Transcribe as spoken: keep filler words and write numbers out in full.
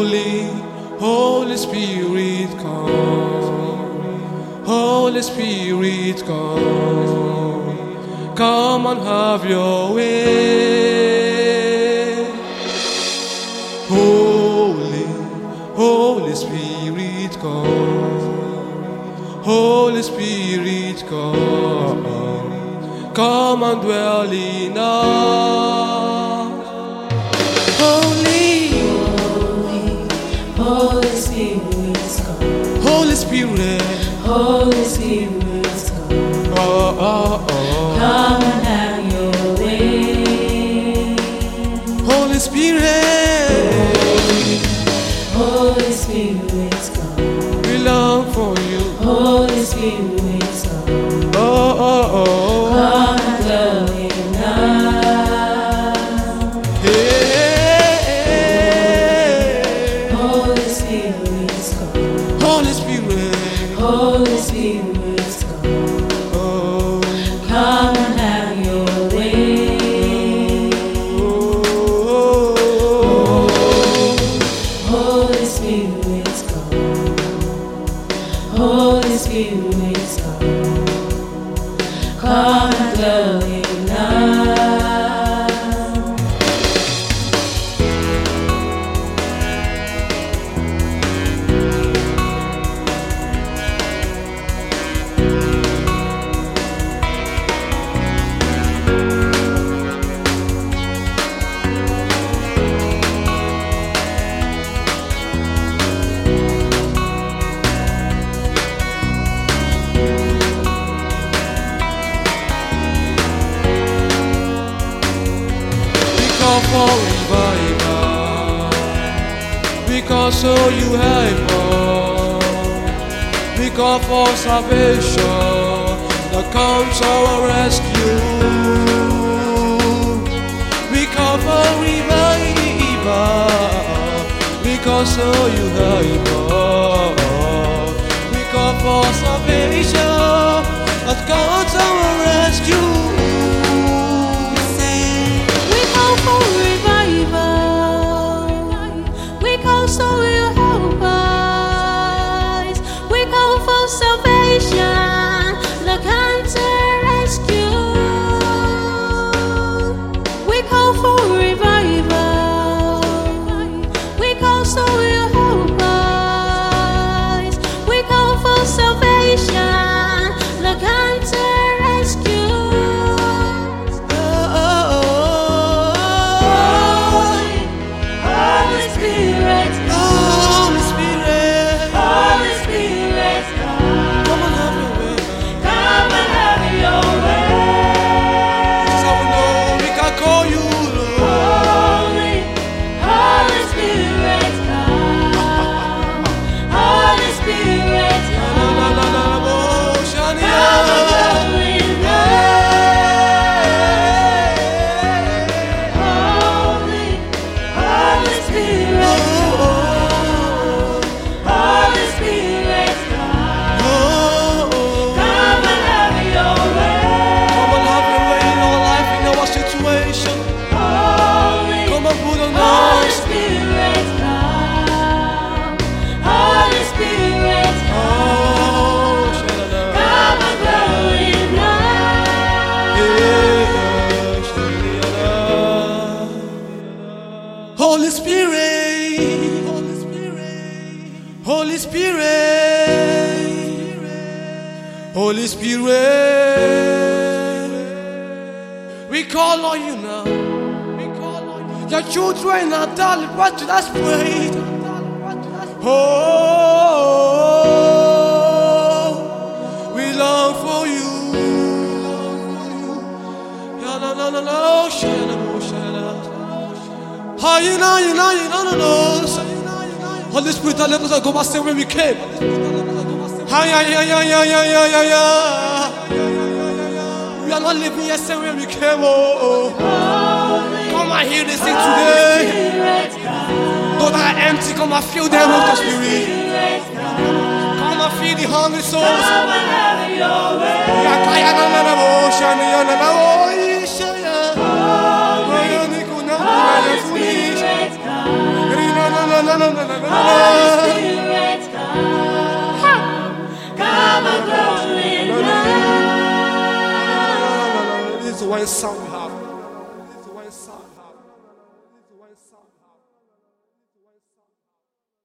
Holy, Holy Spirit, come. Holy Spirit, come. Come and have your way. Holy, Holy Spirit, come. Holy Spirit, come. Come and dwell in us. Holy, Holy Spirit, come. Holy Spirit, Holy Spirit, come. oh, oh, oh. Come and have your way. Holy Spirit, Holy Spirit, come. we long for you. Holy Spirit, come. Oh, oh, oh. Come and dwell in us. Hey, Holy Spirit, come. Holy Spirit, Holy Spirit, come. oh, Come and have your way. oh, Holy Spirit, come. Holy Spirit, come. Come and dwell in us. for revival, because so you have more, because for salvation that comes our rescue, because for revival, because so you have more, because for salvation that comes our rescue. So you help us. We come for salvation, the kind to rescue. We come for revival. We come so you help us. We come for salvation, the kind to rescue. Holy Spirit, Holy Spirit, Holy Spirit, come. come and have your way. Come and have your way. So we know we can call you Lord. Holy, Holy Spirit, come. Holy Spirit, Na come. na na na na, oh, Shania. Come and dwell in us. Holy, Holy Spirit, Holy Spirit, come. Oh, oh, Come and have your way. come and have your way in our life, in our situation. Holy, Come and put on Holy us. Spirit, come. Holy Spirit, Oh, come. Shania. Come and dwell in us. Yeah, Shania. Holy Spirit, Holy Spirit, Holy Spirit, Holy Spirit, we call on you now. We call on you. Your children are darling, what to us pray. Oh, we long for you. Ya na na na na, shana mo shana. Ha you know, you know, you know, no no. Holy Spirit, let us go back where we came. Ha ya ya ya ya ya ya ya ya. We are not living here same where we came. Oh, come and hear this thing today. Spirit, come. Those that are empty, come and fill them with the Spirit. Spirit, come. Come and feed the hungry souls. Come and have your way. Ya kaya na na na mo shana ya na na oh shana. Holy, Holy Holy Spirit, come. Spirit, wansawe